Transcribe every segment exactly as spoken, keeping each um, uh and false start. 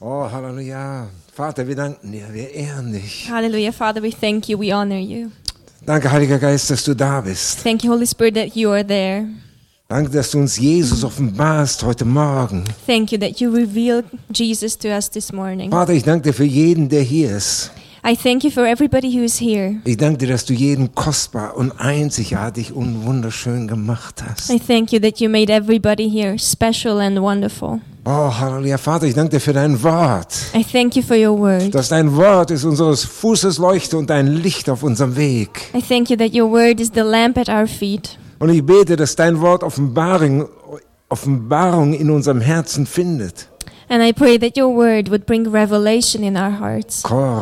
Oh, Halleluja. Vater, wir danken dir, wir ehren dich. Hallelujah. Father, we thank you. We honor you. Danke, Heiliger Geist, dass du da bist. Thank you, Holy Spirit, that you are there. Danke, dass du uns Jesus offenbarst heute Morgen. Thank you that you revealed Jesus to us this morning. Vater, ich danke dir für jeden, der hier ist. I thank you for everybody who is here. Ich danke dir, dass du jeden kostbar und einzigartig und wunderschön gemacht hast. I thank you that you made everybody here special and wonderful. Oh, Halleluja. Vater, ich danke dir für dein Wort. I thank you for your word. Dass dein Wort ist unseres Fußes Leuchte und ein Licht auf unserem Weg. I thank you that your word is the lamp at our feet. Und ich bete, dass dein Wort Offenbarung, Offenbarung in unserem Herzen findet. And I pray that your word would bring revelation in our hearts.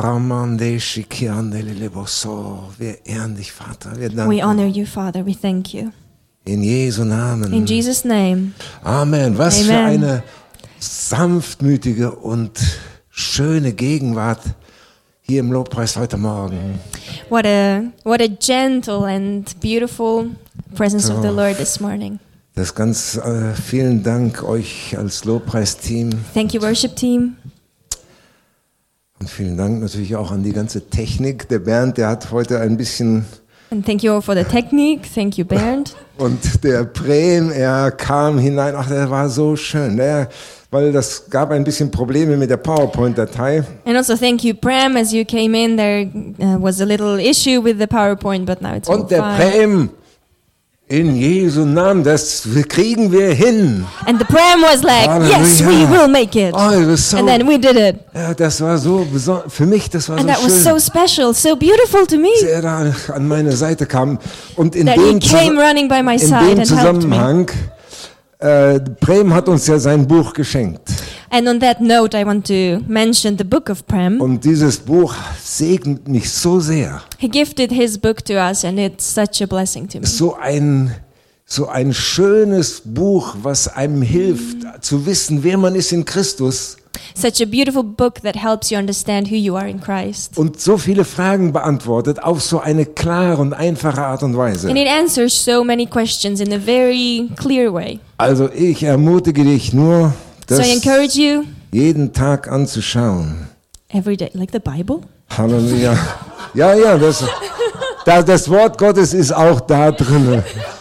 Wir ehren dich, Vater. Wir danken. We honor you, Father. We thank you. In Jesu Namen. In Jesus' name. Amen. Was Amen. für eine sanftmütige und schöne Gegenwart hier im Lobpreis heute Morgen. What a what a gentle and beautiful presence of the Lord this morning. Das ganz äh, vielen Dank euch als Lobpreisteam. Thank you, worship team. Und vielen Dank natürlich auch an die ganze Technik. Der Bernd, der hat heute ein bisschen... And thank you all for the technique. Thank you, Bernd. Und der Prem, er kam hinein. Ach, der war so schön. Der, weil das gab ein bisschen Probleme mit der PowerPoint-Datei. And also thank you, Prem. As you came in, there uh, was a little issue with the PowerPoint, but now it's all Und der fine. Prem, in Jesu Namen, das kriegen wir hin. And the Prem was like, Halleluja. yes, we will make it. Oh, it was so, And then we did it. ja, das war so besonders, für mich, das war And so that was schön, so special, so beautiful to me. dass er da an meine Seite kam. Und in That he dem, came running by my in side dem and helped me. Zusammenhang, äh, Prem hat uns ja sein Buch geschenkt. And on that note, I want to mention the book of Prem. Und dieses Buch segnet mich so sehr. He gifted his book to us, and it's such a blessing to me. So ein, so ein schönes Buch, was einem hilft, zu wissen, wer man ist in Christus. Such a beautiful book that helps you understand who you are in Christ. Und so viele Fragen beantwortet auf so eine klare und einfache Art und Weise. And it answers so many questions in a very clear way. Also ich ermutige dich nur, So das I encourage you jeden Tag anzuschauen. every day, like the Bible. Halleluja. Ja, ja, das, da, das Wort Gottes ist auch da drin.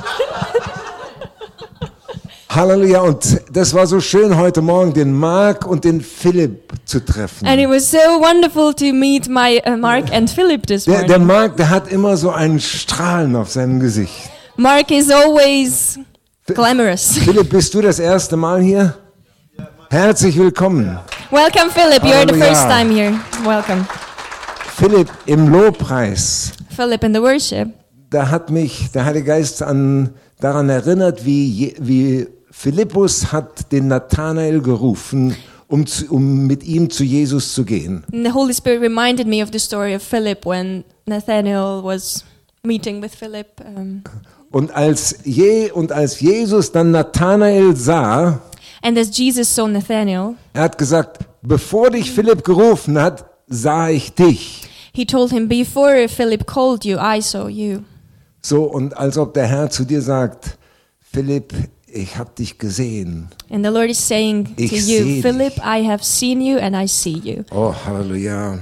Halleluja. Und das war so schön heute Morgen, den Mark und den Philipp zu treffen. And it was so wonderful to meet my uh, Mark and Philip this Der, der morning. Mark, der hat immer so einen Strahlen auf seinem Gesicht. Mark is always glamorous. Philipp, bist du das erste Mal hier? Herzlich willkommen. Welcome, Philip. You're the Halleluja. first time here. Welcome. Philipp, im Lobpreis, Philip in the worship. da hat mich der Heilige Geist an, daran erinnert, wie, Je- wie Philippus hat den Nathanael gerufen, um, zu, um mit ihm zu Jesus zu gehen. And the Holy Spirit reminded me of the story of Philip when Nathanael was meeting with Philip. Um, Und als, Je, und als Jesus dann Nathanael sah, and as Jesus saw Nathanael, er hat gesagt, bevor dich Philipp gerufen hat, sah ich dich. he told him, before Philip called you, I saw you. So, und als ob der Herr zu dir sagt, Philipp, ich habe dich gesehen. And the Lord is saying Ich to seh you, dich. Philip, I have seen you and I see you. Oh, Halleluja.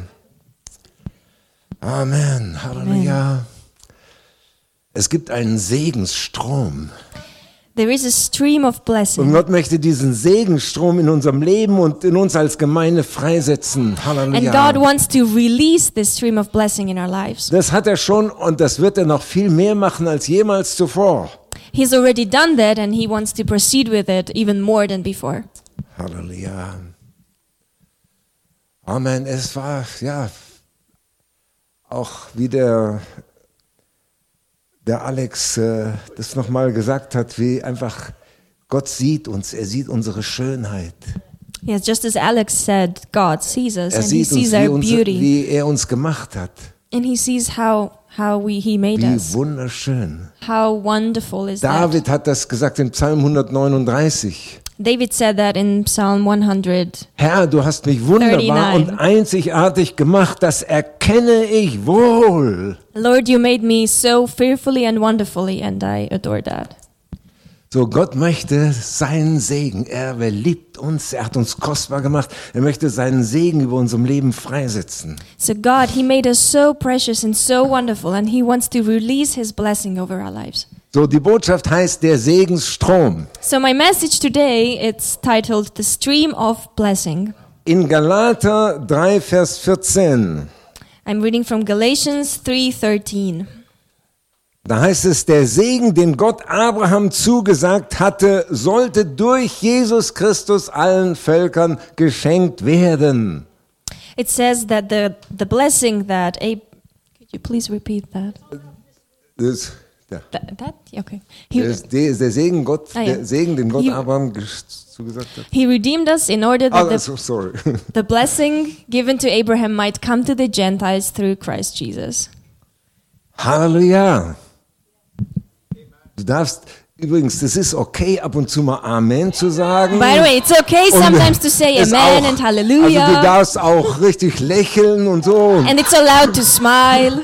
Amen, Halleluja. Es gibt einen Segensstrom. There is a stream of Und blessing. Gott möchte diesen Segensstrom in unserem Leben und in uns als Gemeinde freisetzen. And Halleluja. God wants to release this stream of blessing in our lives. Das hat er schon und das wird er noch viel mehr machen als jemals zuvor. He's already done that and he wants to proceed with it even more than before. Halleluja. Amen. Es war, ja, auch wie der, der Alex äh, das nochmal gesagt hat, wie einfach Gott sieht uns, er sieht unsere Schönheit. Yes, just as Alex said, God sees us Er and he sieht uns, sees wie, our uns, beauty. wie er uns gemacht hat. And he sees how, how we, he made Wie us. wunderschön. How wonderful is that? David hat das gesagt in Psalm hundertneununddreißig. David said that in Psalm one hundred. Herr, du hast mich wunderbar thirty-nine. und einzigartig gemacht, das erkenne ich wohl. Lord, you made me so fearfully and wonderfully, and I adore that. So, Gott möchte seinen Segen. Er liebt uns, er hat uns kostbar gemacht. Er möchte seinen Segen über unserem Leben freisetzen. So God, He made us so precious and so wonderful, and He wants to release His blessing over our lives. So, die Botschaft heißt der Segensstrom. So my message today, it's titled The Stream of Blessing. In Galater drei, Vers vierzehn. I'm reading from Galatians three thirteen. Da heißt es, der Segen, den Gott Abraham zugesagt hatte, sollte durch Jesus Christus allen Völkern geschenkt werden. It says that the the blessing that Ab- could you please repeat that? Das, ja. That, that? Okay. He, Das, der, der Segen, Gott, Ah, ja. der Segen, den Gott He- Abraham ges- zugesagt hat. he redeemed us in order Ah, that the, so, sorry. the blessing given to Abraham might come to the Gentiles through Christ Jesus. Halleluja. Du darfst, übrigens, das ist okay, ab und zu mal Amen zu sagen. By the way, it's okay Und sometimes to say ist amen auch- and Also du hallelujah. darfst auch richtig lächeln und so. And it's allowed to smile.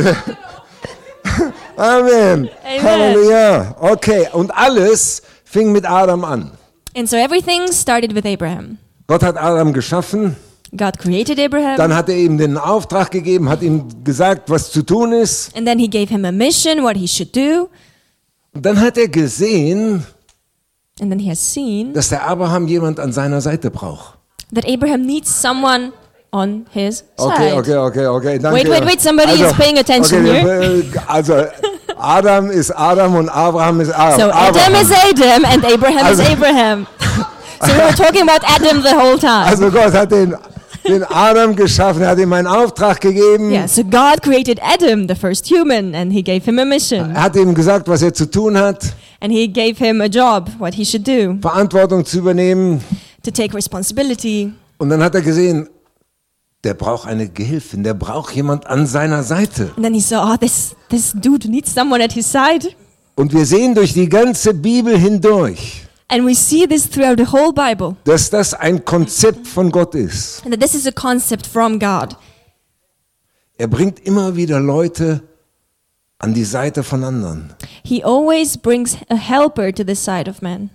Amen. Amen. Halleluja. Okay, und alles fing mit Adam an. And so everything started with Abraham. Gott hat Adam geschaffen, God created Abraham, dann hat er ihm den Auftrag gegeben, hat ihm gesagt, was zu tun ist. and then He gave him a mission, what he should do. Und dann hat er gesehen, And then He has seen dass der Abraham jemand an seiner Seite braucht. that Abraham needs someone on his Okay, side. okay, okay, okay. Danke. Wait, wait, wait, somebody is paying attention okay, here. äh, Also Adam ist Adam und Abraham ist Adam. So Adam is Adam and Abraham Also- is Abraham. So we were talking about Adam the whole time. Also Gott hat den, den Adam geschaffen, er hat ihm einen Auftrag gegeben. Yeah, so God created Adam, the first human, and He gave him a mission. Er hat ihm gesagt, was er zu tun hat, And He gave him a job, what he should do, Verantwortung zu übernehmen. to take responsibility. Und dann hat er gesehen, der braucht eine Gehilfin, der braucht jemand an seiner Seite. And then he saw, oh, this, this dude needs someone at his side. Und wir sehen durch die ganze Bibel hindurch, And we see this throughout the whole Bible, dass das ein Konzept von Gott ist. and that this is a concept from God. Er bringt immer wieder Leute an die Seite von anderen. He always brings a helper to the side of man.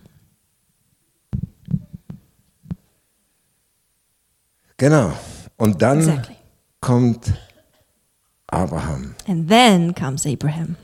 Genau. Und dann Exactly. kommt Abraham. And then comes Abraham.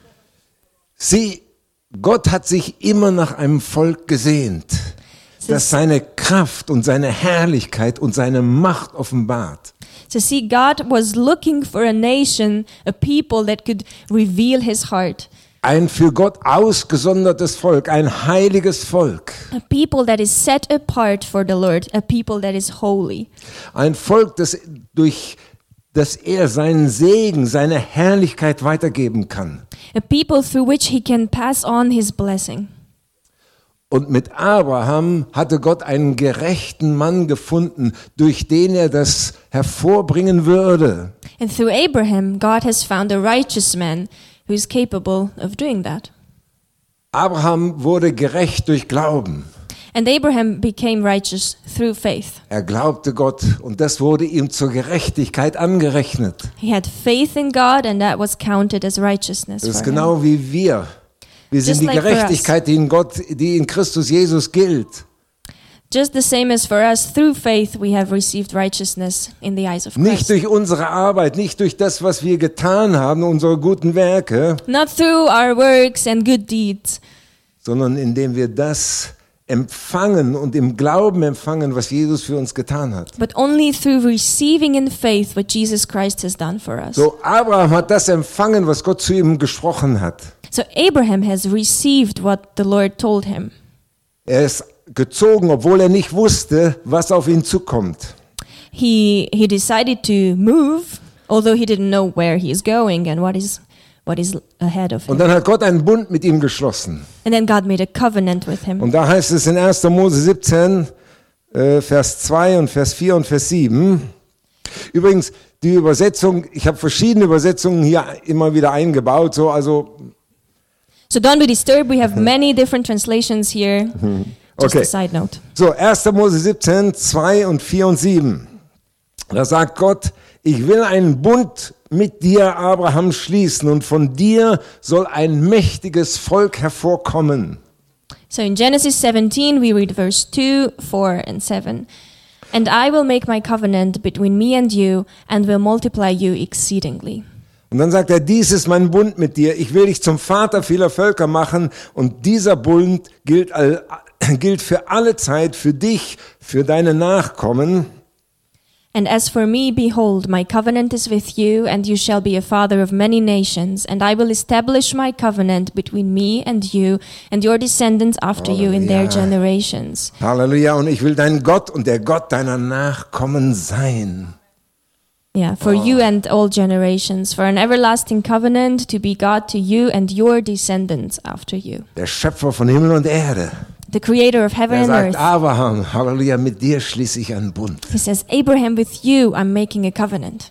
Sieh, Gott hat sich immer nach einem Volk gesehnt, das seine Kraft und seine Herrlichkeit und seine Macht offenbart. So see, God was looking for a nation, a people that could reveal His heart. Ein für Gott ausgesondertes Volk, ein heiliges Volk. A people that is set apart for the Lord, a people that is holy. Ein Volk, das durch das er seinen Segen, seine Herrlichkeit weitergeben kann. A people through which He can pass on His blessing. Und mit Abraham hatte Gott einen gerechten Mann gefunden, durch den er das hervorbringen würde. And through Abraham, God has found a righteous man who is capable of doing that. Abraham wurde gerecht durch Glauben. And Abraham became righteous through faith. Er glaubte Gott und das wurde ihm zur Gerechtigkeit angerechnet. He had faith in God, and that was counted as righteousness Das ist for him. genau wie wir. Wir sind Just die like for us. Gerechtigkeit, die in Gott, die in Christus Jesus gilt. Just the same as for us, through faith we have received righteousness in the eyes of Nicht Christ. durch unsere Arbeit, nicht durch das, was wir getan haben, unsere guten Werke, Not through our works and good deeds, sondern indem wir das empfangen und im Glauben empfangen, was Jesus für uns getan hat. but only through receiving in faith what Jesus Christ has done for us. So, Abraham hat das empfangen, was Gott zu ihm gesprochen hat. So Abraham has received what the Lord told him. Er ist gezogen, obwohl er nicht wusste, was auf ihn zukommt. He he decided to move, although he didn't know where he is going and what is what is ahead of Und him. dann hat Gott einen Bund mit ihm geschlossen. And then God made a covenant with him. Und da heißt es in erster Mose siebzehn, äh, Vers zwei und Vers vier und Vers sieben. Übrigens, die Übersetzung, ich habe verschiedene Übersetzungen hier immer wieder eingebaut, so, also, So don't be disturbed. We have many different translations here. Just Okay. a side note. so, erster Mose siebzehn, zwei und vier und sieben. Da sagt Gott, ich will einen Bund mit dir, Abraham, schließen und von dir soll ein mächtiges Volk hervorkommen. So in Genesis seventeen, we read verse two, four, and seven. And I will make my covenant between me and you, and will multiply you exceedingly. Und dann sagt er, dies ist mein Bund mit dir. Ich will dich zum Vater vieler Völker machen. Und dieser Bund gilt, all, gilt für alle Zeit, für dich, für deine Nachkommen. And as for me, behold, my covenant is with you, and you shall be a father of many nations. And I will establish my covenant between me and you, and your descendants after you in their generations. Halleluja. Und ich will dein Gott und der Gott deiner Nachkommen sein. Yeah, for oh. you and all generations, for an everlasting covenant to be God to you and your descendants after you. Der Schöpfer von Himmel und Erde. The creator of heaven er and sagt, earth. Abraham, Halleluja, mit dir schließe ich einen Bund. He says, Abraham, with you I'm making a covenant.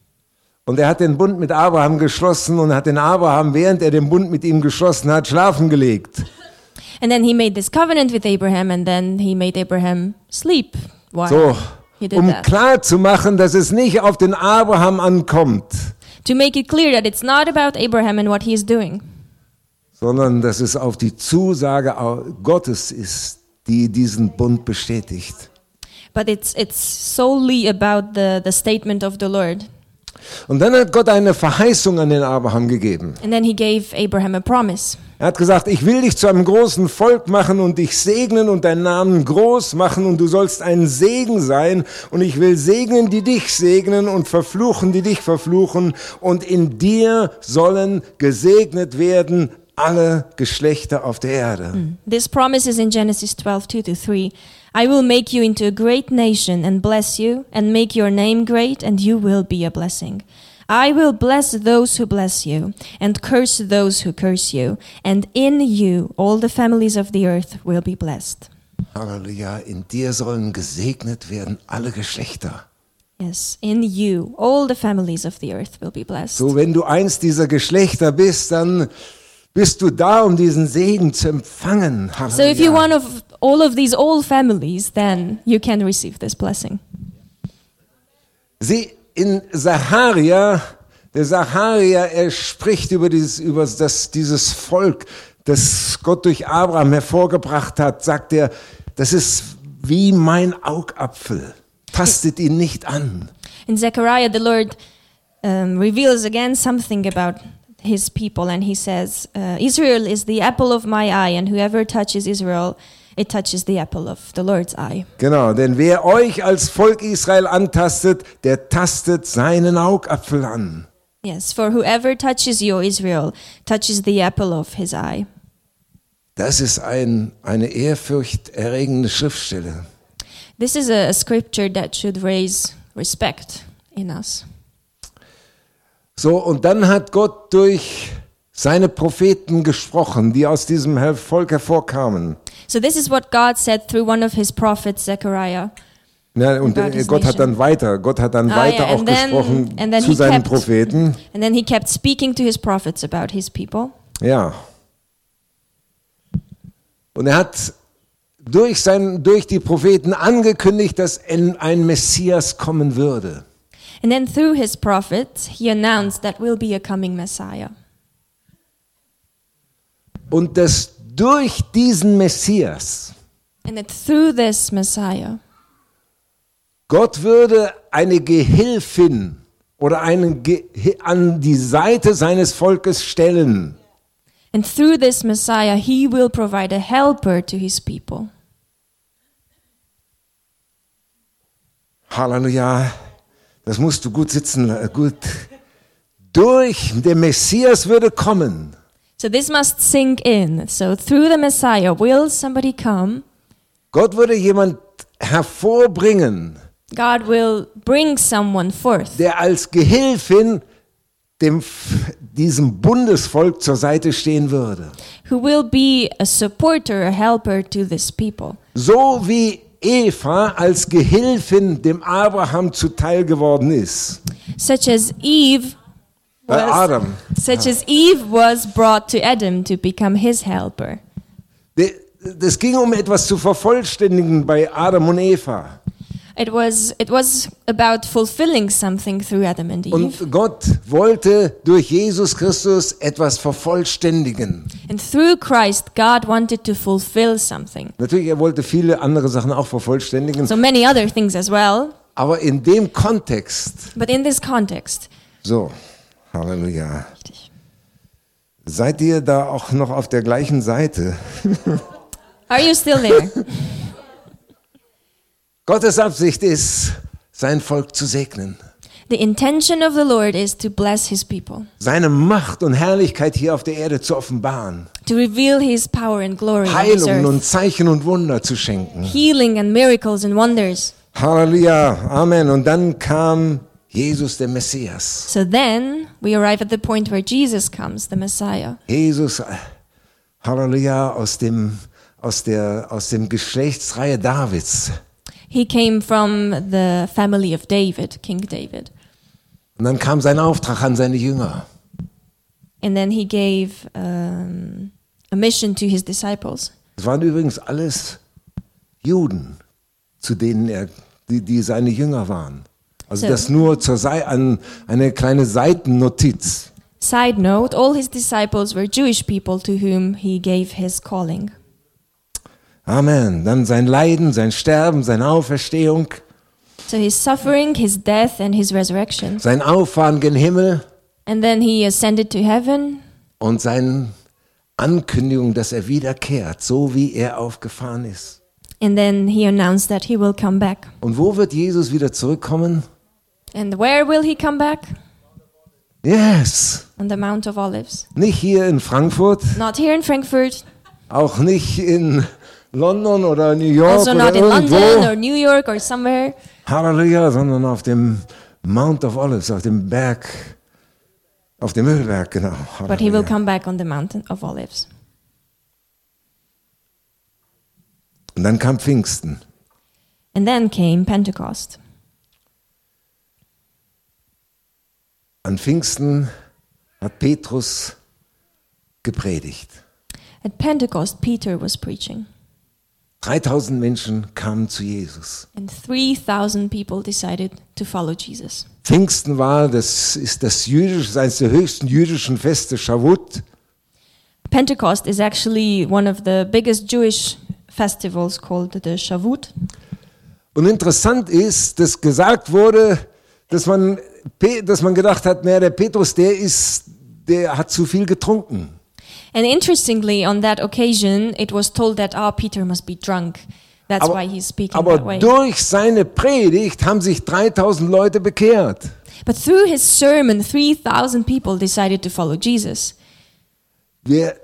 Und er hat den Bund mit Abraham geschlossen und hat den Abraham, während er den Bund mit ihm geschlossen hat, schlafen gelegt. And then he made this covenant with Abraham, and then he made Abraham sleep while So, he did um that. klar zu machen, dass es nicht auf den Abraham ankommt, To make it clear that it's not about Abraham and what he is doing, sondern dass es auf die Zusage Gottes ist, die diesen Bund bestätigt. but it's it's solely about the, the statement of the Lord. Und dann hat Gott eine Verheißung an den Abraham gegeben. And then he gave Abraham a promise. Er hat gesagt, ich will dich zu einem großen Volk machen und dich segnen und deinen Namen groß machen und du sollst ein Segen sein und ich will segnen, die dich segnen und verfluchen, die dich verfluchen und in dir sollen gesegnet werden alle Geschlechter auf der Erde. This promise is in Genesis twelve, two to three. I will make you into a great nation and bless you and make your name great and you will be a blessing. I will bless those who bless you and curse those who curse you. And in you all the families of the earth will be blessed. Halleluja, in dir sollen gesegnet werden alle Geschlechter. Yes, in you all the families of the earth will be blessed. So, wenn du eins dieser Geschlechter bist, dann bist du da, um diesen Segen zu empfangen. So if you're one of all of these old families, then you can receive this blessing. Sie in Sacharia, der Sacharia, er spricht über dieses, über das, dieses Volk, das Gott durch Abraham hervorgebracht hat, sagt er, das ist wie mein Augapfel. Tastet ihn nicht an. In Zechariah, the Lord um, reveals again something about his people, and he says, uh, Israel is the apple of my eye, and whoever touches Israel, it touches the apple of the Lord's eye. Genau, denn wer euch als Volk Israel antastet, der tastet seinen Augapfel an. Yes, for whoever touches you, Israel, touches the apple of his eye. Das ist ein, eine ehrfurchterregende Schriftstelle. This is a, a scripture that should raise respect in us. So, und dann hat Gott durch seine Propheten gesprochen, die aus diesem Volk hervorkamen. So this is what God said through one of his prophets, Zechariah. Ja, und about his Gott hat nation. dann weiter, Gott hat dann Ah, weiter yeah, auch and then- gesprochen and then zu he seinen kept- Propheten. And then he kept speaking to his prophets about his people. Ja. Und er hat durch, sein, durch die Propheten angekündigt, dass ein, ein Messias kommen würde. And then through his prophets, he announced that will be a coming Messiah. Und dass durch diesen Messias And that through this Messiah, Gott würde eine Gehilfin oder einen Ge an die Seite seines Volkes stellen. and through this Messiah, he will provide a helper to his people. Halleluja. Das musst du gut sitzen, äh, gut. Durch der Messias würde kommen. So this must sink in. So through the Messiah, will somebody come? Gott würde jemand hervorbringen, God will bring someone forth der als Gehilfin dem, diesem Bundesvolk zur Seite stehen würde. who will be a supporter, a helper to this people. So wie Eva als Gehilfin dem Abraham zuteil geworden ist. Such as Eve Äh, was, Adam. such as Eve was brought to Adam to become his helper. Das ging um etwas zu vervollständigen bei Adam und Eva. It was it was about fulfilling something through Adam and Eve. Und Gott wollte durch Jesus Christus etwas vervollständigen. And through Christ, God wanted to fulfill something. Natürlich, er wollte viele andere Sachen auch vervollständigen, So many other things as well. aber in dem Kontext, But in this context, so, Halleluja. Seid ihr da auch noch auf der gleichen Seite? are you still there? Gottes Absicht ist, sein Volk zu segnen. The intention of the Lord is to bless his people, Seine Macht und Herrlichkeit hier auf der Erde zu offenbaren. to reveal his power and glory on this Heilungen earth, und Zeichen und Wunder zu schenken. healing and miracles and wonders. Halleluja, Amen. Und dann kam Jesus, der Messias. So then we arrive at the point where Jesus comes, the Messiah. Jesus, äh, Halleluja, aus dem, aus der, aus dem Geschlechtsreihe Davids. He came from the family of David, King David. Und dann kam sein Auftrag an seine Jünger. And then he gave um, a mission to his disciples. Es waren übrigens alles Juden, zu denen er, die, die seine Jünger waren. Also So. das nur zur Sei an eine kleine Seitennotiz. Side note, all his disciples were Jewish people to whom he gave his calling. Amen. Dann sein Leiden, sein Sterben, seine Auferstehung, So his suffering, his death, and his resurrection. sein Auffahren gen Himmel And then he ascended to heaven. und seine Ankündigung, dass er wiederkehrt, so wie er aufgefahren ist. And then he announced that he will come back. Und wo wird Jesus wieder zurückkommen? And where will he come back? Yes. On the Mount of Olives. Nicht hier in Frankfurt, Not here in Frankfurt, auch nicht in London oder New York also oder not in irgendwo. London or New York or somewhere, Halleluja, sondern auf dem Mount of Olives, auf dem Berg, auf dem Ölberg, genau. but he will Halleluja. come back on the Mountain of Olives. Und dann kam Pfingsten. And then came Pentecost. An Pfingsten hat Petrus gepredigt. At Pentecost, Peter was preaching, dreitausend Menschen kamen zu Jesus. and three thousand people decided to follow Jesus. Pfingsten war, das ist das jüdische, eines der höchsten jüdischen Feste, Shavuot. Pentecost is actually one of the biggest Jewish festivals called the Shavuot. Und interessant ist, dass gesagt wurde, dass man, dass man gedacht hat, naja, der Petrus, der ist, der hat zu viel getrunken. And interestingly, on that occasion, it was told that, oh, Peter must be drunk. That's Aber, why he's speaking aber that way. durch seine Predigt haben sich dreitausend Leute bekehrt. But through his sermon, three thousand people decided to follow Jesus. Wir,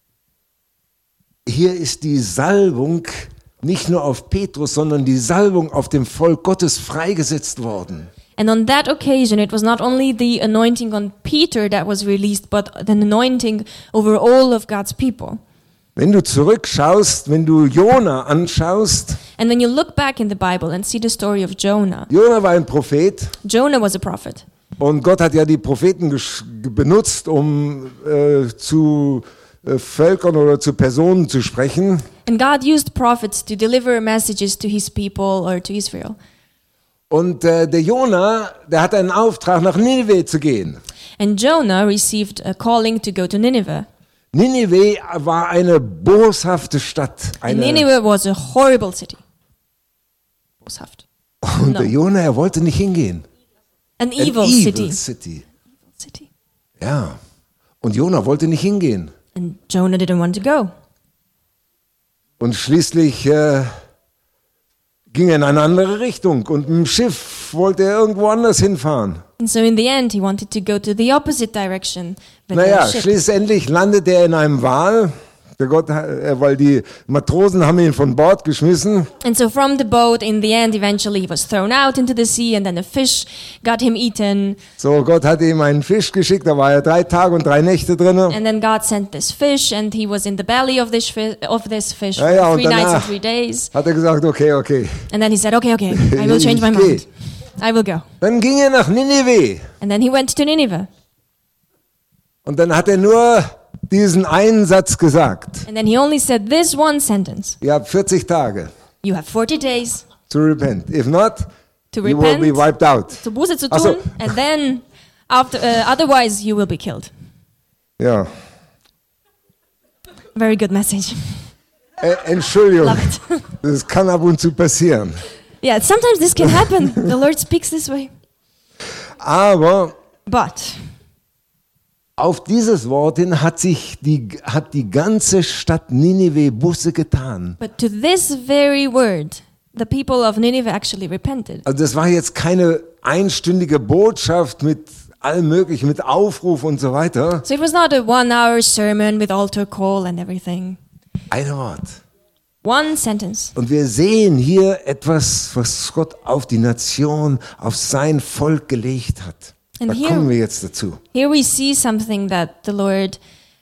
hier ist die Salbung nicht nur auf Petrus, sondern die Salbung auf dem Volk Gottes freigesetzt worden. And on that occasion, it was not only the anointing on Peter that was released, but the anointing over all of God's people. Wenn du zurückschaust, wenn du Jona anschaust, And when you look back in the Bible and see the story of Jonah, Jona war ein Prophet Jonah was a prophet. und Gott hat ja die Propheten gesch- benutzt, um äh, zu äh, Völkern oder zu Personen zu sprechen. And God used prophets to deliver messages to his people or to Israel. Und äh, der Jona, der hat einen Auftrag, nach Nineveh zu gehen. And Jonah received a calling to go to Nineveh. Nineveh war eine boshafte Stadt. And Eine, Nineveh was a horrible city. Boshaft. und no. der Jona, er wollte nicht hingehen. An An evil, evil city. city. city. Ja. Und Jona wollte nicht hingehen. And Jonah didn't want to go. Und schließlich äh, ging er in eine andere Richtung. Und mit dem Schiff wollte er irgendwo anders hinfahren. And so in the end, he wanted to go to the opposite direction. But Naja, the ship. schließlich landet er in einem Wal. Der Gott, äh, weil die Matrosen haben ihn von Bord geschmissen. And so from the boat, in the end, eventually he was thrown out into the sea, and then a fish got him eaten. So, Gott hat ihm einen Fisch geschickt, da war er drei Tage und drei Nächte drin. And then God sent this fish, and he was in the belly of this fi- of this fish Ja, ja, for und three nights and danach three days. hat er gesagt, okay, okay. And then he said, "Okay, okay, I will change my Ich geh. mind. I will go." Dann ging er nach Nineveh. And then he went to Nineveh, Und dann hat er nur diesen einen Satz gesagt. and then he only said this one sentence: Ihr habt vierzig Tage. "You have forty days To repent. If not, To you will be repent. wiped out. Zu Buße zu Ach so. tun, and then after, uh, otherwise you will be killed. Ja. Very good message. Äh, Entschuldigung, Love it. das kann ab und zu passieren. Yeah, sometimes this can happen. The Lord speaks this way. Aber But auf dieses Wort hin hat sich die, hat die ganze Stadt Ninive Buße getan. but to this very word, the people of Nineveh actually repented. Also das war jetzt keine einstündige Botschaft mit allem möglichen, mit Aufruf und so weiter. So it was not a one-hour sermon with altar call and everything. Ein Wort. One sentence. Und wir sehen hier etwas, was Gott auf die Nation, auf sein Volk gelegt hat. And Da here- kommen wir jetzt dazu. Here we see something that the Lord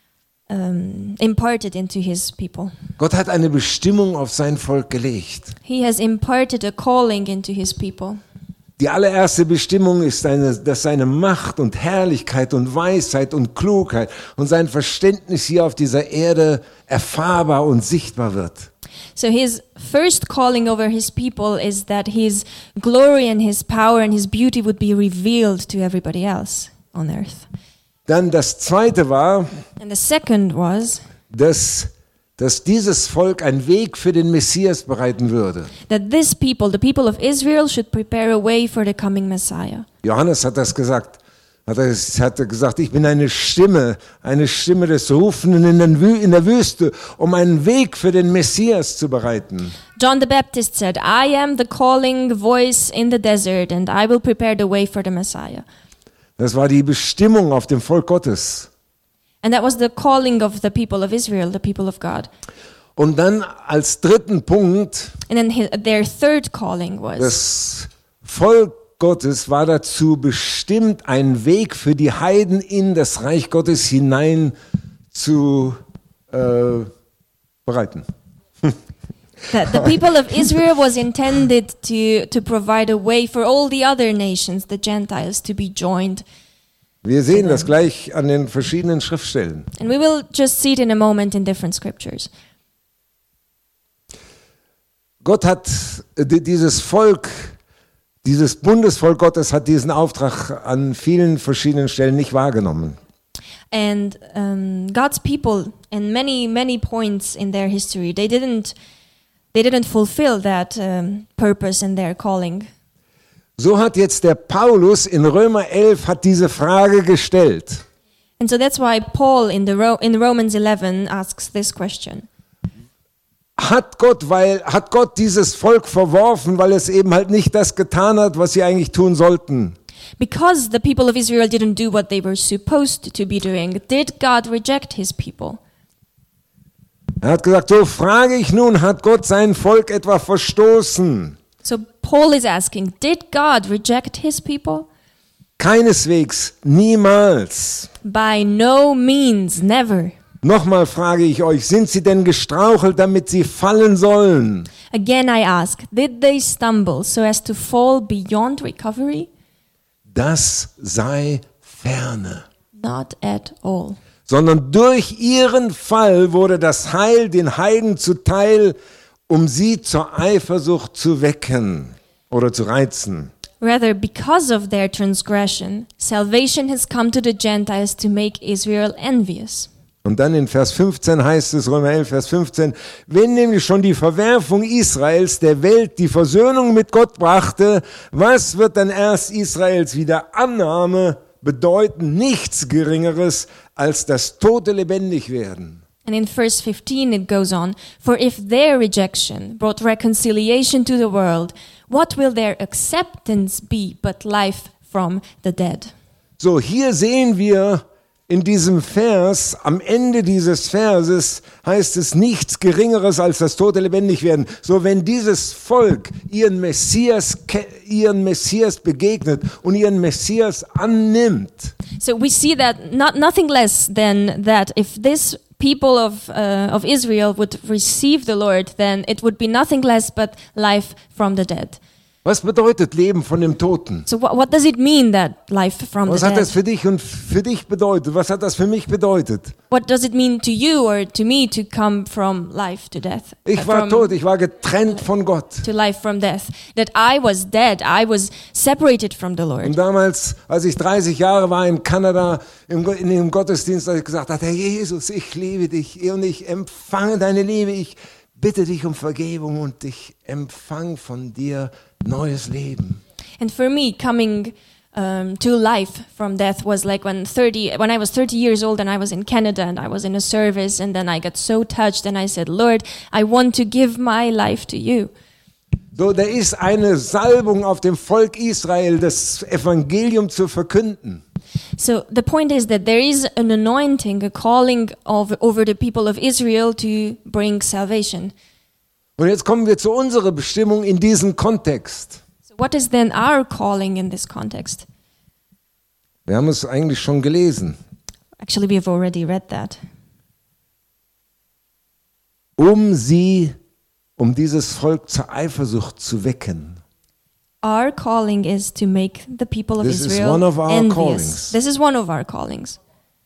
um, imparted into his people. Gott hat eine Bestimmung auf sein Volk gelegt. He has imparted a calling into his people. Die allererste Bestimmung ist, eine, dass seine Macht und Herrlichkeit und Weisheit und Klugheit und sein Verständnis hier auf dieser Erde erfahrbar und sichtbar wird. So his first calling over his people is that his glory and his power and his beauty would be revealed to everybody else on earth. Dann das Zweite war, And the second was dass, dass dieses Volk einen Weg für den Messias bereiten würde. that this people, the people of Israel, should prepare a way for the coming Messiah. Johannes hat das gesagt. Hat er, hat er gesagt, ich bin eine Stimme, eine Stimme des Rufenden in, den Wü in der Wüste, um einen Weg für den Messias zu bereiten. John the Baptist said, I am the calling voice in the desert, and I will prepare the way for the Messiah. Das war die Bestimmung auf dem Volk Gottes. And that was the calling of the people of Israel, the people of God. Und dann als dritten Punkt, And then his, their third calling was das Volk Gottes war dazu bestimmt, einen Weg für die Heiden in das Reich Gottes hinein zu äh, bereiten. that the people of Israel was intended to, to provide a way for all the other nations, the Gentiles, to be joined. Wir sehen das gleich an den verschiedenen Schriftstellen. And we will just see it in a moment in different scriptures. Gott hat äh, di- dieses Volk, dieses Bundesvolk Gottes hat diesen Auftrag an vielen verschiedenen Stellen nicht wahrgenommen. And um, God's people, in many, many points in their history, they didn't, they didn't fulfill that um, purpose and their calling. So hat jetzt der Paulus in Römer elf hat diese Frage gestellt. And so that's why Paul in, the Ro- in Romans eleven asks this question. Hat Gott, weil, hat Gott dieses Volk verworfen, weil es eben halt nicht das getan hat, was sie eigentlich tun sollten? Because the people of Israel didn't do what they were supposed to be doing, did God reject his people? Er hat gesagt, so frage ich nun, hat Gott sein Volk etwa verstoßen? So Paul is asking, did God reject his people? Keineswegs, niemals. By no means, never. Nochmal frage ich euch, sind sie denn gestrauchelt, damit sie fallen sollen? Again I ask, did they stumble so as to fall beyond recovery? Das sei ferne. Not at all. Sondern durch ihren Fall wurde das Heil den Heiden zuteil, um sie zur Eifersucht zu wecken oder zu reizen. Rather, because of their transgression, salvation has come to the Gentiles to make Israel envious. Und dann in Vers fünfzehn heißt es, Römer elf, Vers fünfzehn, wenn nämlich schon die Verwerfung Israels der Welt die Versöhnung mit Gott brachte, was wird dann erst Israels Wiederannahme bedeuten? Nichts Geringeres als das tote Lebendigwerden. And in verse fifteen it goes on, for if their rejection brought reconciliation to the world, what will their acceptance be but life from the dead? So, hier sehen wir in diesem Vers, am Ende dieses Verses heißt es nichts Geringeres als das tote Lebendigwerden. So, wenn dieses Volk ihren Messias, ke- ihren Messias begegnet und ihren Messias annimmt, So we see that not nothing less than that if this people of uh, of Israel would receive the Lord, then it would be nothing less but life from the dead. Was bedeutet Leben von dem Toten? So what, what does it mean that life from Was the hat das dead? für dich und für dich bedeutet? Was hat das für mich bedeutet? What does it mean to you or to me to come from life to death? Ich Uh, war from, tot, ich war getrennt von Gott. to life from death. That I was dead. I was separated from the Lord. Und damals, als ich dreißig Jahre war in Kanada, im, Go- in dem Gottesdienst, als ich gesagt habe, Herr Jesus, ich liebe dich und ich empfange deine Liebe, ich bitte dich um Vergebung und ich empfange von dir neues Leben. And for me, coming um, to life from death was like when thirty, when I was thirty years old and I was in Canada and I was in a service and then I got so touched and I said, Lord, I want to give my life to you. So, da ist eine Salbung auf dem Volk Israel, das Evangelium zu verkünden. So the point is that there is an anointing, a calling of, over the people of Israel to bring salvation. Und jetzt kommen wir zu unserer Bestimmung in diesem Kontext. So what is then our calling in this context? Wir haben es eigentlich schon gelesen. Actually, we have already read that. Um sie, um dieses Volk zur Eifersucht zu wecken. Our calling is to make the people of This is Israel one of our envious. callings. This is one of our callings.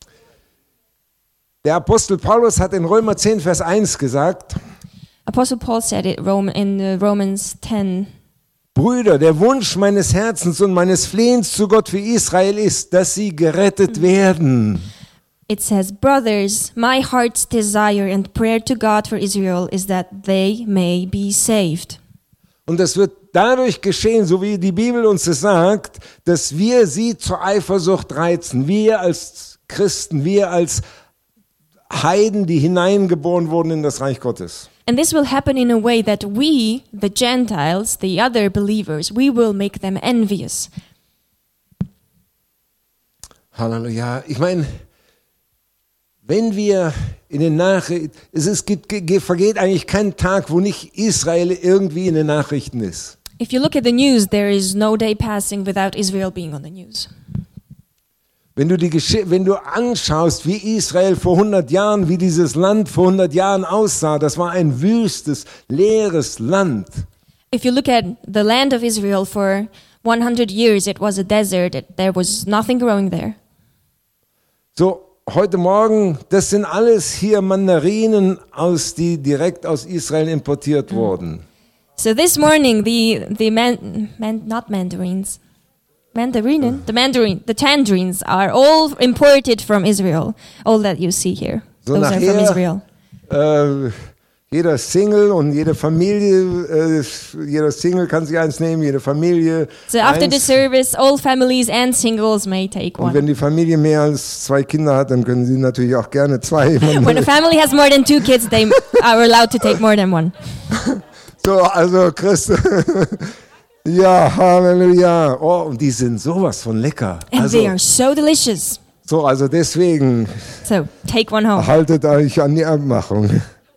Der Apostel Paulus hat in Römer zehn, Vers eins gesagt, Apostle Paul said it Rome, in uh, Romans ten. Brüder, der Wunsch meines Herzens und meines Flehens zu Gott für Israel ist, dass sie gerettet werden. It says, Brothers, my heart's desire and prayer to God for Israel is that they may be saved. Und das wird dadurch geschehen, so wie die Bibel uns es sagt, dass wir sie zur Eifersucht reizen. Wir als Christen, wir als Heiden, die hineingeboren wurden in das Reich Gottes. And this will happen in a way that we, the Gentiles, the other believers, we will make them envious. Halleluja. Ich meine, wenn wir in den Nachrichten, es ist, gibt, vergeht eigentlich kein Tag, wo nicht Israel irgendwie in den Nachrichten ist. If you look at the news, there is no day passing without Israel being on the news. Wenn du, die Gesch- wenn du anschaust, wie Israel vor hundert Jahren, wie dieses Land vor hundert Jahren aussah, das war ein wüstes, leeres Land. If you look at the land of Israel for one hundred years, it was a desert. It, there was nothing growing there. So, heute Morgen, das sind alles hier Mandarinen, aus, die direkt aus Israel importiert wurden. So this morning, the the man, man not mandarins, mandarinen, the mandarin, the tangerines are all imported from Israel. All that you see here, So those are from Israel. nachher, äh, jeder Single und jede Familie, äh, jeder Single kann sich eins nehmen, jede Familie So after the eins. service, all families and singles may take Und one. wenn die Familie mehr als zwei Kinder hat, dann können sie natürlich auch gerne zwei. When a family has more than two kids, they are allowed to take more than one. So, also Christ, ja, Halleluja. Oh, und die sind sowas von lecker. And Also, they are so delicious. so, also deswegen So take one home. haltet euch an die Abmachung.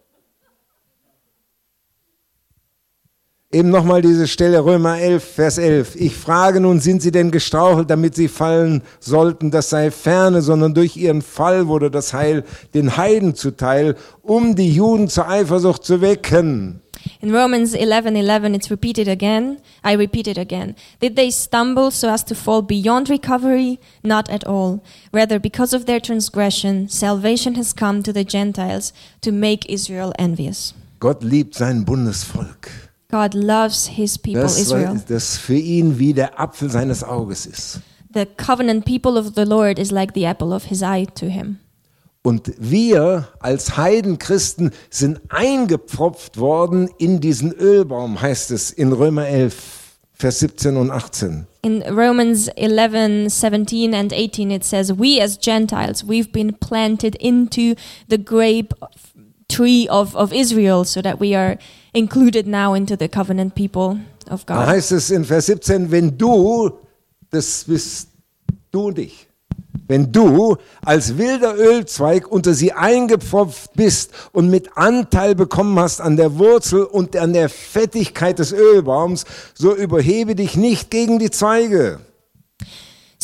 Eben nochmal diese Stelle, Römer elf, Vers elf. Ich frage nun, sind sie denn gestrauchelt, damit sie fallen sollten? Das sei ferne, sondern durch ihren Fall wurde das Heil den Heiden zuteil, um die Juden zur Eifersucht zu wecken. In Romans eleven eleven, it's repeated again. I repeat it again. Did they stumble so as to fall beyond recovery? Not at all. Rather, because of their transgression, salvation has come to the Gentiles to make Israel envious. Gott liebt sein Bundesvolk. God loves his people, Das, Israel. das für ihn wie der Apfel seines Auges ist. The covenant people of the Lord is like the apple of his eye to him. Und wir als Heidenchristen sind eingepfropft worden in diesen Ölbaum, heißt es in Römer elf, Vers siebzehn und achtzehn. In Romans eleven seventeen and eighteen, it says, We as Gentiles, we've been planted into the grape tree of, of Israel so that we are included now into the covenant people of Da God. heißt es in Vers siebzehn, wenn du, das bist du und ich, wenn du als wilder Ölzweig unter sie eingepfropft bist und mit Anteil bekommen hast an der Wurzel und an der Fettigkeit des Ölbaums, so überhebe dich nicht gegen die Zweige.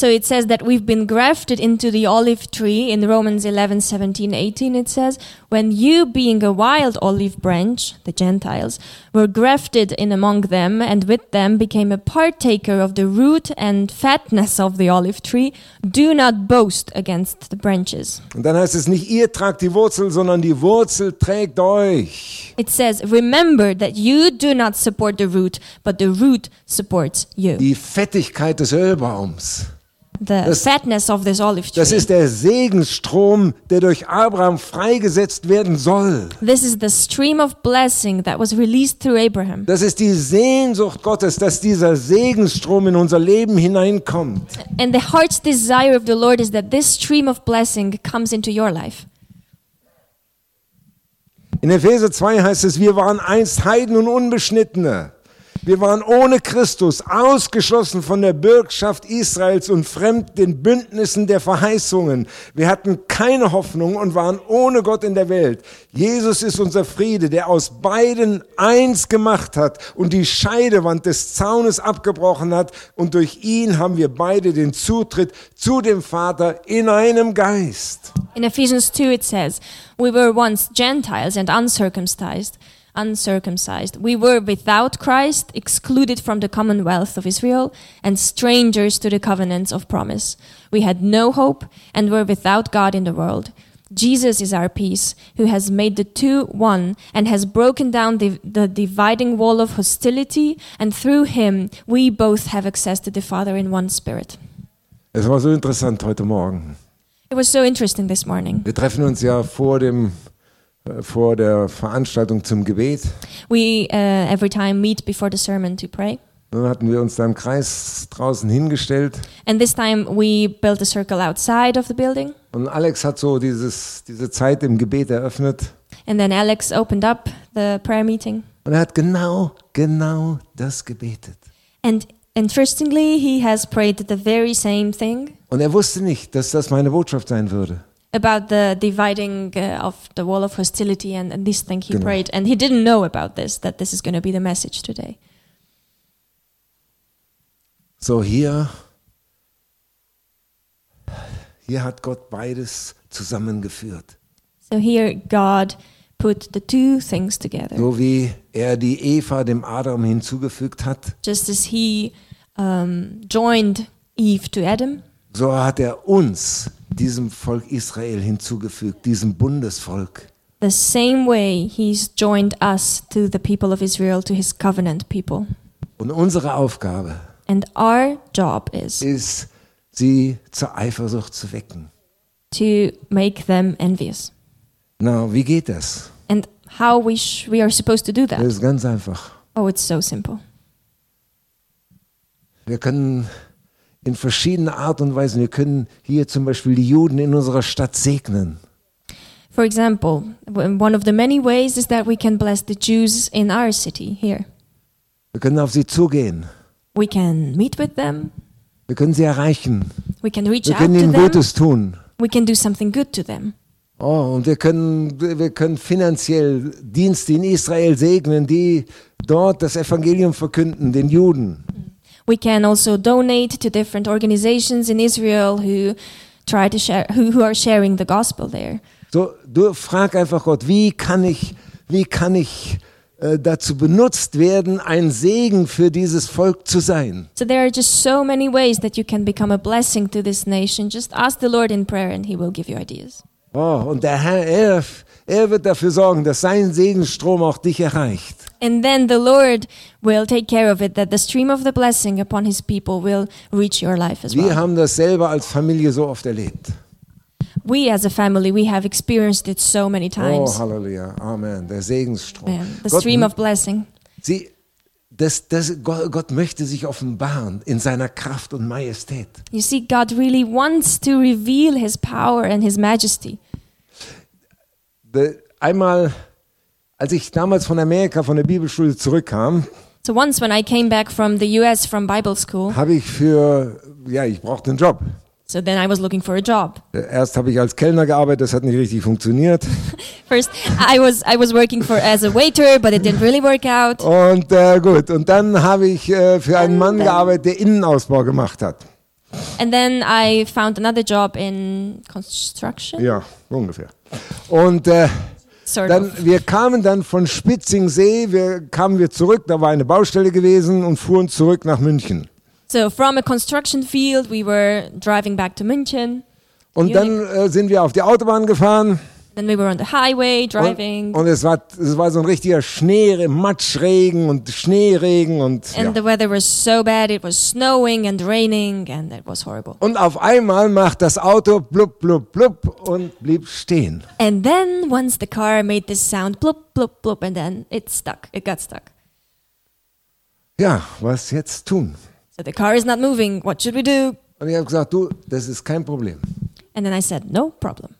So it says that we've been grafted into the olive tree. In Romans eleven, seventeen, eighteen it says, when you, being a wild olive branch, the Gentiles, were grafted in among them, and with them became a partaker of the root and fatness of the olive tree, do not boast against the branches. Und dann heißt es nicht, ihr tragt die Wurzel, sondern die Wurzel trägt euch. It says, remember that you do not support the root, but the root supports you. Die Fettigkeit des Ölbaums. The Das- fatness of this olive Das tree. ist der Segensstrom, der durch Abraham freigesetzt werden soll. This is the stream of blessing that was released through Abraham. Das ist die Sehnsucht Gottes, dass dieser Segensstrom in unser Leben hineinkommt. And the heart's desire of the Lord is that this stream of blessing comes into your life. In Epheser zwei heißt es, wir waren einst Heiden und Unbeschnittene. Wir waren ohne Christus, ausgeschlossen von der Bürgschaft Israels und fremd den Bündnissen der Verheißungen. Wir hatten keine Hoffnung und waren ohne Gott in der Welt. Jesus ist unser Friede, der aus beiden eins gemacht hat und die Scheidewand des Zaunes abgebrochen hat. Und durch ihn haben wir beide den Zutritt zu dem Vater in einem Geist. In Ephesians two it says, we were once Gentiles and uncircumcised, uncircumcised. We were without Christ, excluded from the commonwealth of Israel, and strangers to the covenants of promise. We had no hope and were without God in the world. Jesus is our peace, who has made the two one and has broken down the, the dividing wall of hostility, and through him we both have access to the Father in one spirit. Es war so interessant heute Morgen. It was so interesting this morning. Wir treffen uns ja vor dem äh, vor der Veranstaltung zum Gebet. We uh, every time meet before the sermon to pray. Dann hatten wir uns da im Kreis draußen hingestellt And this time we built a circle outside of the building. und Alex hat so dieses, diese Zeit im Gebet eröffnet And then Alex opened up the prayer meeting. und er hat genau, genau das gebetet. And interestingly, he has prayed the very same thing Und er wusste nicht, dass das meine Botschaft sein würde. about the dividing uh, of the wall of hostility and, and this thing he Genau. prayed. And he didn't know about this, that this is going to be the message today. So hier, hier hat Gott beides zusammengeführt. So here God put the two things together. So wie er die Eva dem Adam hinzugefügt hat, Just as he um, joined Eve to Adam, so hat er uns, diesem Volk Israel, hinzugefügt, diesem Bundesvolk. the same way he's joined us to the people of Israel, to his covenant people. Und unsere Aufgabe And our job is ist, sie zur Eifersucht zu wecken. to make them envious. Na, wie geht das? And how we sh- we are supposed to do Das that? ist ganz einfach. Oh, it's so simple. Wir können in verschiedener Art und Weise, wir können hier zum Beispiel die Juden in unserer Stadt segnen. For example, w- one of the many ways is that we can bless the Jews in our city here. Wir können auf sie zugehen. We can meet with them. Wir können sie erreichen. We can reach Wir out können to ihnen them. Gutes tun. We can do something good to them. Oh, und wir können, wir können finanziell Dienste in Israel segnen, die dort das Evangelium verkünden, den Juden. We can also donate to different organizations in Israel who try to share, who, who are sharing the gospel there. So, du frag einfach Gott, wie kann ich, wie kann ich äh, dazu benutzt werden, ein Segen für dieses Volk zu sein? So there are just so many ways that you can become a blessing to this nation. Just ask the Lord in prayer and he will give you ideas. Oh, und der Herr, er, er wird dafür sorgen, dass sein Segensstrom auch dich erreicht. And then the Lord will take care of it, that the stream of the blessing upon his people will reach your life as Wir well. haben das selber als Familie so oft erlebt. We as a family, we have experienced it so many Oh, times. Halleluja, Amen, der Segensstrom. Yeah, the Gott, stream of blessing. sie, das, das, Gott, Gott möchte sich offenbaren in seiner Kraft und Majestät. You see, God really wants to reveal his power and his majesty. De, einmal, als ich damals von Amerika, von der Bibelschule zurückkam, So once when I came back from the U S from Bible school, habe ich für, ja, ich brauchte einen Job. so then I was looking for a job. Erst habe ich als Kellner gearbeitet, das hat nicht richtig funktioniert. First, I was I was working for as a waiter, but it didn't really work out. Und äh, gut, und dann habe ich äh, für einen Mann gearbeitet, der Innenausbau gemacht hat. And then I found another job in construction. Ja, ungefähr. Und äh, Sort dann, of. wir kamen dann von Spitzingsee, wir kamen wir zurück, da war eine Baustelle gewesen und fuhren zurück nach München. So from a construction field, we were driving back to München. Und dann äh, sind wir auf die Autobahn gefahren. Then we were on the highway driving. Und, und es war es war so ein richtiger Schnee, Matschregen und Schneeregen und ja. And the weather was so bad, it was snowing and raining, and it was horrible. Und auf einmal macht das Auto blub blub blub und blieb stehen. And then once the car made this sound, blub, blub, blub, and then it stuck, it got stuck. Ja, was jetzt tun? So the car is not moving, what should we do? Und ich habe gesagt, du, das ist kein Problem. And then I said, no problem.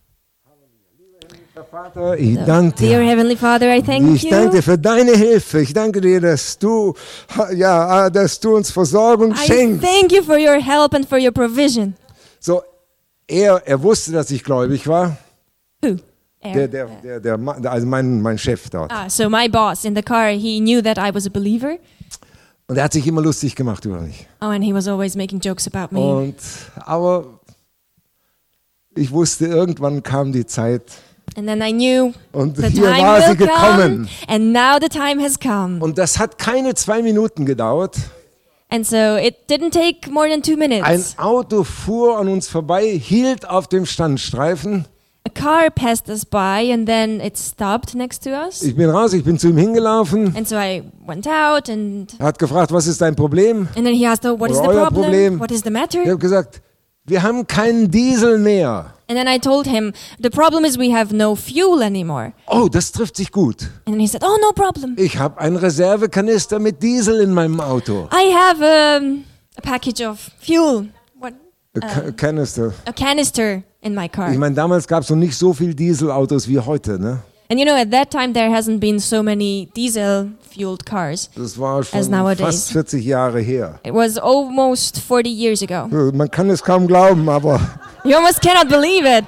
Vater, ich So, danke dear dir. Heavenly Father, I thank Ich danke dir you. für deine Hilfe. Ich danke dir, dass du, ja, dass du uns Versorgung I schenkst. thank you for your help and for your provision. So, er, er wusste, dass ich gläubig war. Who? Der, Aaron. der, der, der, Ma- also mein, mein Chef dort. Ah, so my boss in the car, he knew that I was a believer. Und er hat sich immer lustig gemacht über mich. Oh, and he was always making jokes about me. Und, aber ich wusste, irgendwann kam die Zeit And then I knew und the hier time war sie will come, gekommen. and now the time has come. Und das hat keine zwei Minuten gedauert. And so it didn't take more than two Ein minutes. Auto fuhr an uns vorbei, hielt auf dem Standstreifen. A car passed us by, and then it stopped next to us. Ich bin raus, ich bin zu ihm hingelaufen. And so I went out, and Er hat gefragt, was ist dein Problem? and then he asked, "Oh, what is the Oder euer problem? Problem? What is the matter?" Ich habe gesagt, wir haben keinen Diesel mehr. And then I told him, "The problem is we have no fuel anymore." Oh, das trifft sich gut. And then he said, "Oh, no problem. Ich habe einen Reservekanister mit Diesel in meinem Auto. I have um, a package of fuel, what Ka- Kanister. a canister in my car." Ich meine, damals gab es noch nicht so viele Dieselautos wie heute. Ne? And you know, at that time there hasn't been so many diesel-fueled cars. Das war As schon nowadays. fast vierzig Jahre her. It was almost forty years ago. Man kann es kaum glauben, aber You almost cannot believe it.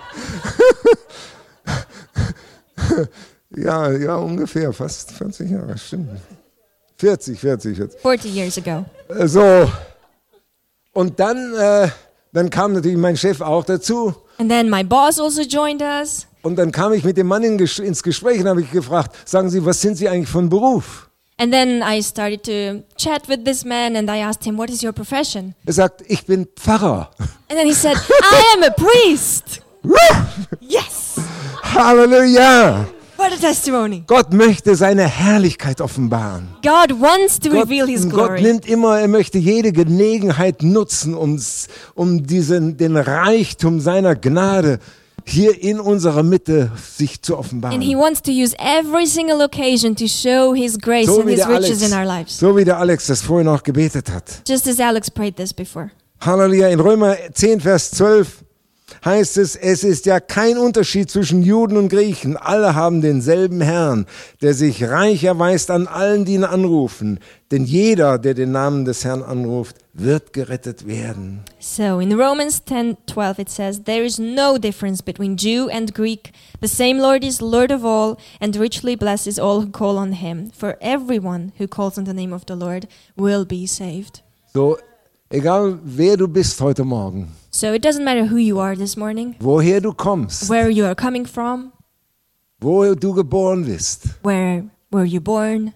ja, ja, ungefähr, fast vierzig Jahre, stimmt. vierzig, vierzig, vierzig. forty years ago. Äh, So, und dann, äh, dann kam natürlich mein Chef auch dazu. And then my boss also joined us. Und dann kam ich mit dem Mann in Ges- ins Gespräch und habe ich gefragt, sagen Sie, was sind Sie eigentlich von Beruf? And then I started to chat with this man, and I asked him, "What is your profession?" Er sagt, ich bin Pfarrer. And then he said, "I am a priest." Yes! Halleluja! What a testimony. Gott möchte seine Herrlichkeit offenbaren. God wants to Gott, reveal his Gott glory. nimmt immer, er möchte jede Gelegenheit nutzen, um, um diesen, den Reichtum seiner Gnade hier in unserer Mitte sich zu offenbaren. And he wants to use every single occasion to show his grace So and wie, his der riches Alex, in our lives. so wie der Alex das vorhin auch gebetet hat. Just as Alex prayed this before. Halleluja. In Römer zehn, Vers zwölf heißt es, es ist ja kein Unterschied zwischen Juden und Griechen. Alle haben denselben Herrn, der sich reich erweist an allen, die ihn anrufen. Denn jeder, der den Namen des Herrn anruft, wird gerettet werden. So in Romans ten twelve it says, "There is no difference between Jew and Greek. The same Lord is Lord of all, and richly blesses all who call on him. For everyone who calls on the name of the Lord will be saved." So, egal wer du bist heute Morgen, So it doesn't matter who you are this morning, woher du kommst, where you are coming from, wo du geboren bist, where were you born.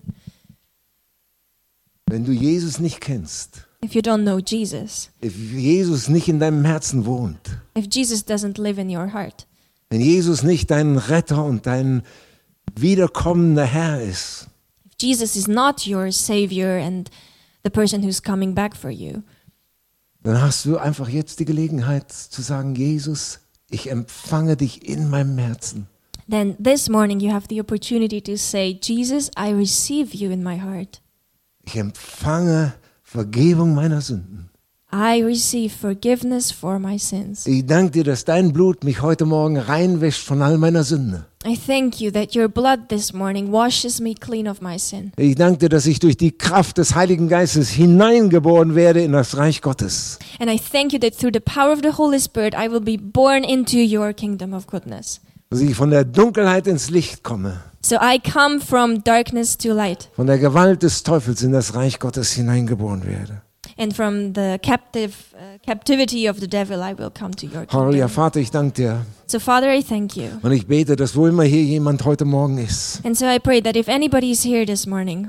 wenn du Jesus nicht kennst, If you don't know Jesus, if Jesus nicht in deinem Herzen wohnt, if Jesus doesn't live in your heart, wenn Jesus nicht dein Retter und dein wiederkommender Herr ist, if Jesus is not your Savior and the person who's coming back for you, dann hast du einfach jetzt die Gelegenheit zu sagen, Jesus, ich empfange dich in meinem Herzen. then this morning you have the opportunity to say, "Jesus, I receive you in my heart. Ich empfange Vergebung meiner Sünden. I receive forgiveness for my sins. Ich danke dir, dass dein Blut mich heute Morgen reinwäscht von all meiner Sünde. I thank you that your blood this morning washes me clean of my sin. Ich danke dir, dass ich durch die Kraft des Heiligen Geistes hineingeboren werde in das Reich Gottes. And I thank you that through the power of the Holy Spirit I will be born into your kingdom of goodness. Dass ich von der Dunkelheit ins Licht komme, So I come from darkness to light. von der Gewalt des Teufels in das Reich Gottes hineingeboren werde. and from the captive uh, captivity of the devil I will come to your Halleluja, kingdom. Vater, ich danke dir. So Father, I thank you. Und ich bete, dass wo immer hier jemand heute Morgen ist, And so I pray that if anybody is here this morning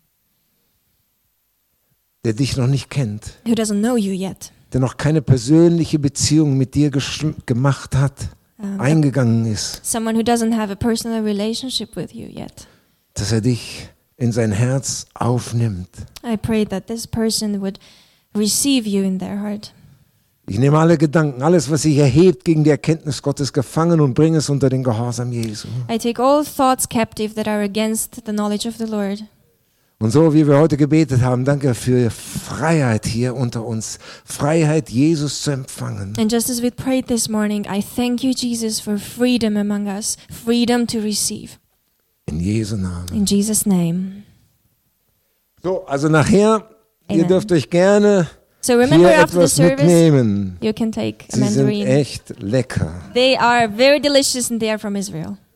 der dich noch nicht kennt, who doesn't know you yet, der noch keine persönliche Beziehung mit dir gesch- gemacht hat, um, eingegangen ist, someone who doesn't have a personal relationship with you yet, dass er dich in sein Herz aufnimmt. I pray that this person would receive you in their heart. Ich nehme alle Gedanken, alles, was sich erhebt gegen die Erkenntnis Gottes, gefangen und bringe es unter den Gehorsam Jesu. I take all thoughts captive that are against the knowledge of the Lord. Und so wie wir heute gebetet haben, danke für Freiheit hier unter uns, Freiheit, Jesus zu empfangen. And just as we prayed this morning, I thank you, Jesus, for freedom among us, freedom to receive. In Jesu Namen. In Jesus' name. So, also nachher, ihr Amen. dürft euch gerne So remember hier after the etwas service, mitnehmen. you can take a Sie sind mandarin. echt lecker. They are very delicious and they are from Israel.